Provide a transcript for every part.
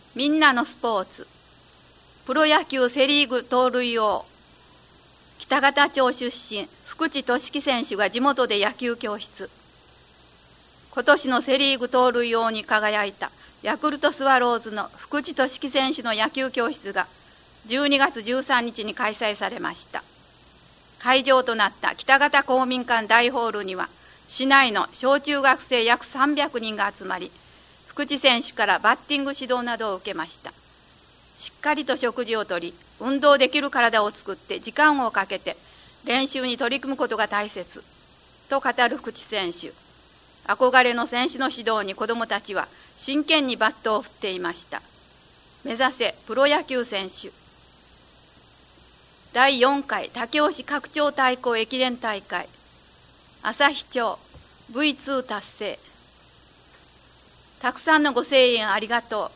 みんなのスポーツ、プロ野球セリーグ盗塁王、北方町出身、福地俊樹選手が地元で野球教室。今年のセリーグ盗塁王に輝いたヤクルトスワローズの福地俊樹選手の野球教室が12月13日に開催されました。会場となった北方公民館大ホールには、市内の小中学生約300人が集まり、福地選手からバッティング指導などを受けました。しっかりと食事をとり、運動できる体を作って時間をかけて練習に取り組むことが大切と語る福地選手。憧れの選手の指導に子どもたちは真剣にバットを振っていました。目指せプロ野球選手。第4回武雄市拡張対抗駅伝大会、旭町 V2 達成。たくさんのご声援ありがとう。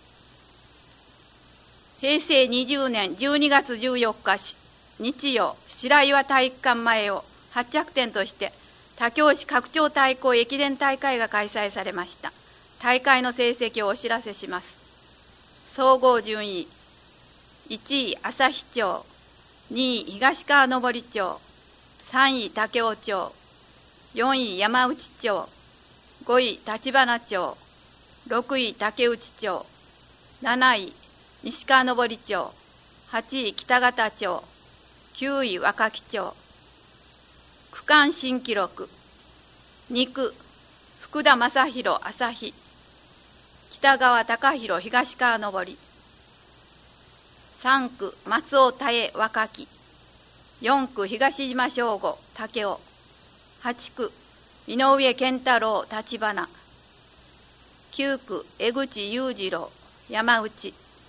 平成20年12月14日日曜、白岩体育館前を発着点として武雄市拡張対抗駅伝大会が開催されました。大会の成績をお知らせします。総合順位、1位旭町、2位東川登町、3位武雄町、4位山内町、5位立花町、6位竹内町、7位西川登町、8位北方町、9位若木町。区間新記録、2区福田正宏旭、北川隆弘東川登、3区松尾多江若木、4区東島翔吾武雄、8区井上健太郎立花、9区江口裕次郎山内、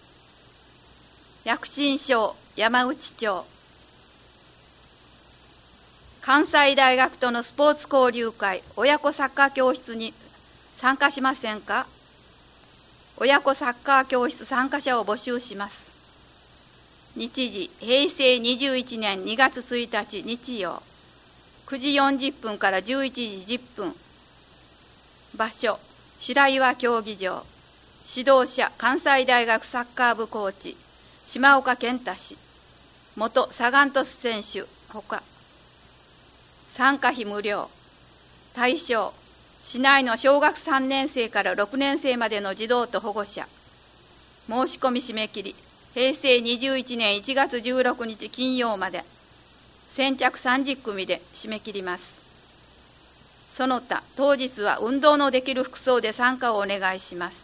躍進賞山内町。関西大学とのスポーツ交流会親子サッカー教室に参加しませんか？親子サッカー教室参加者を募集します。日時、平成21年2月1日日曜、9時40分から11時10分。場所、白岩競技場。指導者、関西大学サッカー部コーチ、島岡健太氏。元サガン鳥栖選手、ほか。参加費無料。対象、市内の小学3年生から6年生までの児童と保護者。申し込み締め切り、平成21年1月16日金曜まで。先着30組で締め切ります。その他、当日は運動のできる服装で参加をお願いします。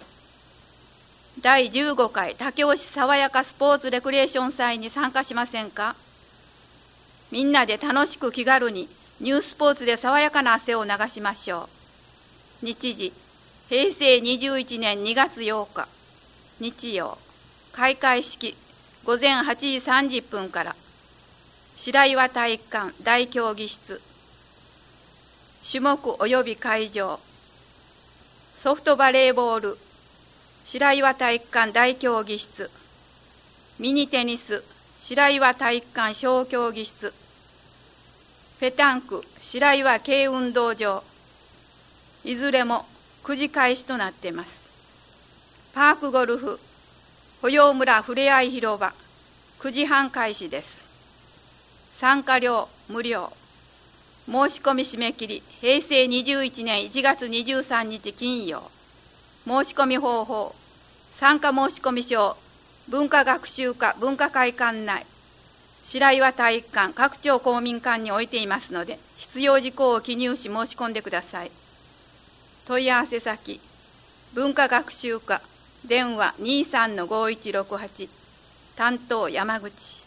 第15回武雄市爽やかスポーツレクリエーション祭に参加しませんか？みんなで楽しく気軽にニュースポーツで爽やかな汗を流しましょう。日時、平成21年2月8日日曜、開会式午前8時30分から白岩体育館大競技室。種目及び会場、ソフトバレーボール白岩体育館大競技室、ミニテニス白岩体育館小競技室、ペタンク白岩軽運動場。いずれも9時開始となっています。パークゴルフ保養村ふれあい広場9時半開始です。参加料無料。申し込み締め切り平成21年1月23日金曜。申し込み方法、参加申込書文化学習課文化会館内白岩体育館各町公民館に置いていますので、必要事項を記入し申し込んでください。問い合わせ先、文化学習課電話 23-5168 担当山口。